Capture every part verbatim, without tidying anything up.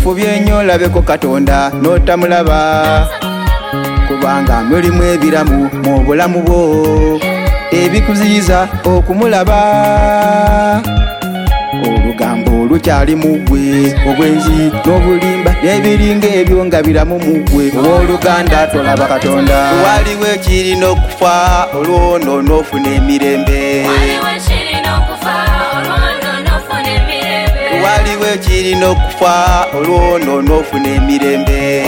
ofubye nnyo olabeko Katonda n'otamulaba kubanga mulimu ebiramu mu bulamu bwo ebikuziyiza okumulaba olugambo lukyali mu ggwe obwenzi n'obulimba n'ebiringa ebyo nga biramu mu ggwe owooluganda tolaba Katonda waliwo ekirina okufa olwono n'ofuna emirembe waliwo ekirina okufa olwono n'ofuna emirembe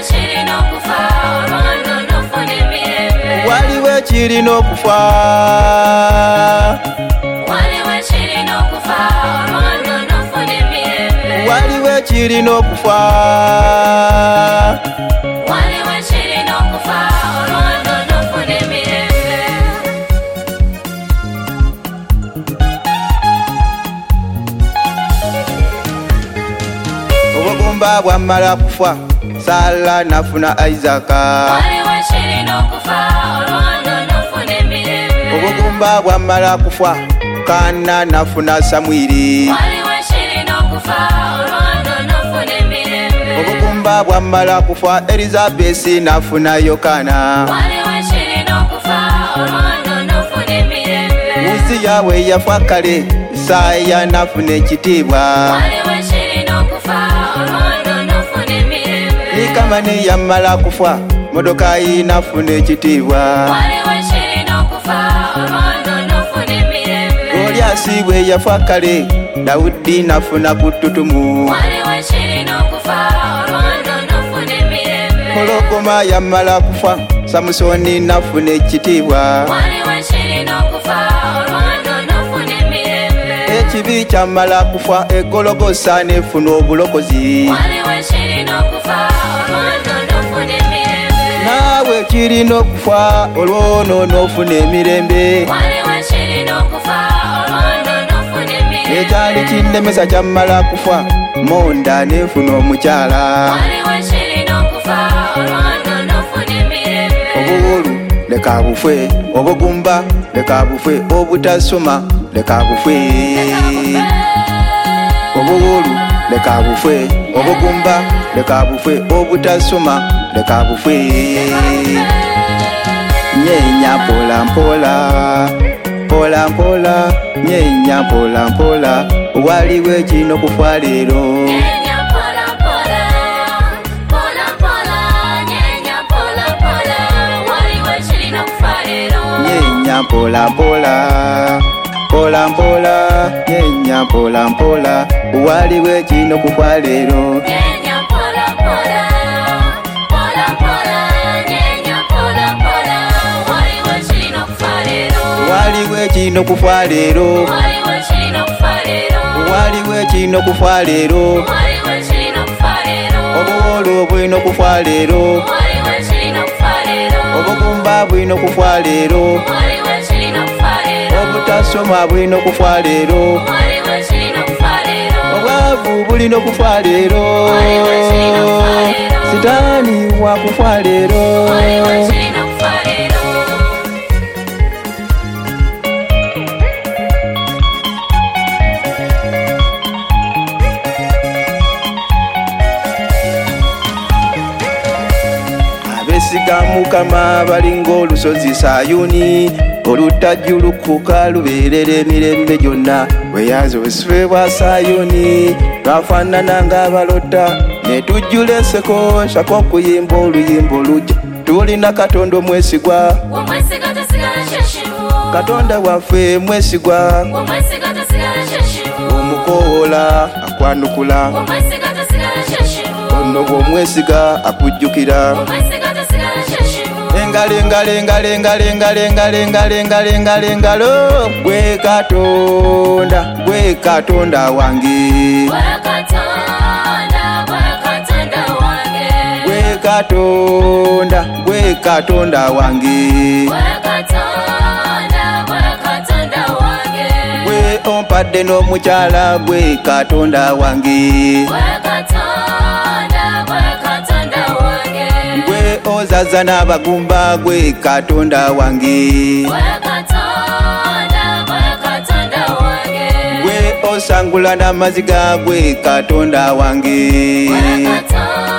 waliwo ekirina okufa waliwo ekirina okufa obugumba bwamala kufa Sala nafuna Isaka obugumba bwamala kufa Kana nafuna Samwiri obugumba bwamala kufa Elizabeth nafuna Yokana Uziya we yafa kale Isaya nafuna ekitiibwa Nikamani yamala kufa Modokayi nafuna ekitiibwa Goliasi bwe yafa kale Dawudi nafuna kututumu Molokoma yamala kufa Samusoni nafuna ekitiibwa ekibi kyamala kufa Egologosa nefuna obulokozi naawe kirina okufa olwono n'ofuna emirembe ekyali kinnemesa kyamala kufa Monda nefuna omukyala obuwulu leka bufwe obugumba leka bufwe obutasoma leka bufwe obuwulu leka bufwe obugumba leka bufwe obutasoma leka bufwe nyenya mpola mpola mpola mpola nyenya mpola mpola waliwo ekirina okufa leero nyenya mpola mpola mpola mpola nyenya mpola mpola waliwo ekirina okufa leero waliwo ekirina okufa leero waliwo ekirina okufa leero obuwolo bwina okufa leero obugumba bwina okufa leero obutasoma bwina okufa leero obwavu bulina okufa leero sitaani wakufa leero abesiga Mukama balinga olusozi Sayuni olutajjulukuka lubeerera emirembe gyonna bweyaza obusibe bwa Sayuni lwafaanana ng'abalota ne tujjula enseko shaka okuyimba oluyimba olujja tulina Katonda omwesigwa Katonda waffe mwesigwa omukoola akwanukula ono bw'omwesiga akujjukira engalengalengalengalengalengalengalengalengalo gwe Katonda gwe Katonda wange gwe Katonda gwe Katonda wange gwe ompadde n'omukyala gwe Katonda wange gwe ozaza n'abagumba gwe Katonda wange gwe osangula n'amazzi gaagwe katonda wange. Warakata.